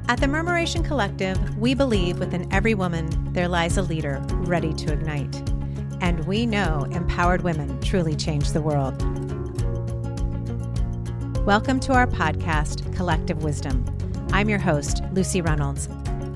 At the Murmuration Collective, we believe within every woman there lies a leader ready to ignite. And we know empowered women truly change the world. Welcome to our podcast, Collective Wisdom. I'm your host, Lucy Reynolds.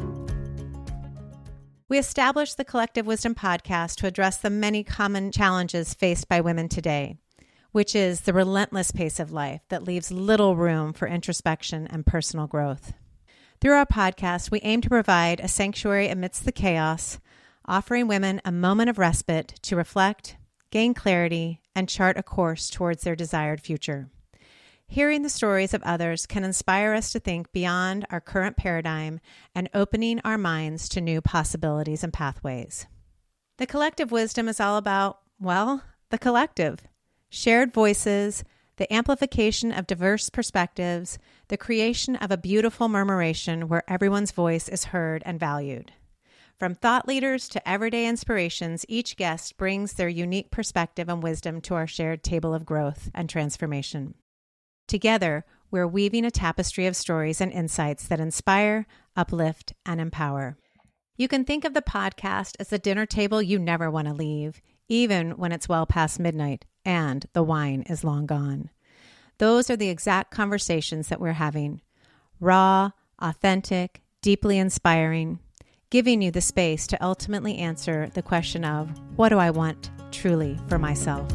We established the Collective Wisdom podcast to address the many common challenges faced by women today, which is the relentless pace of life that leaves little room for introspection and personal growth. Through our podcast, we aim to provide a sanctuary amidst the chaos, offering women a moment of respite to reflect, gain clarity, and chart a course towards their desired future. Hearing the stories of others can inspire us to think beyond our current paradigm and opening our minds to new possibilities and pathways. The Collective Wisdom is all about, the collective. Shared voices, the amplification of diverse perspectives, the creation of a beautiful murmuration where everyone's voice is heard and valued. From thought leaders to everyday inspirations, each guest brings their unique perspective and wisdom to our shared table of growth and transformation. Together, we're weaving a tapestry of stories and insights that inspire, uplift, and empower. You can think of the podcast as the dinner table you never want to leave, even when it's well past midnight and the wine is long gone. Those are the exact conversations that we're having. Raw, authentic, deeply inspiring, giving you the space to ultimately answer the question of, what do I want truly for myself?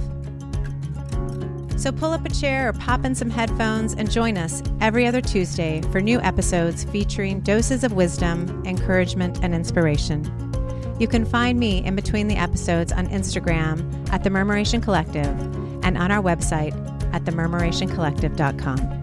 So pull up a chair or pop in some headphones and join us every other Tuesday for new episodes featuring doses of wisdom, encouragement, and inspiration. You can find me in between the episodes on Instagram at The Murmuration Collective and on our website at themurmurationcollective.com.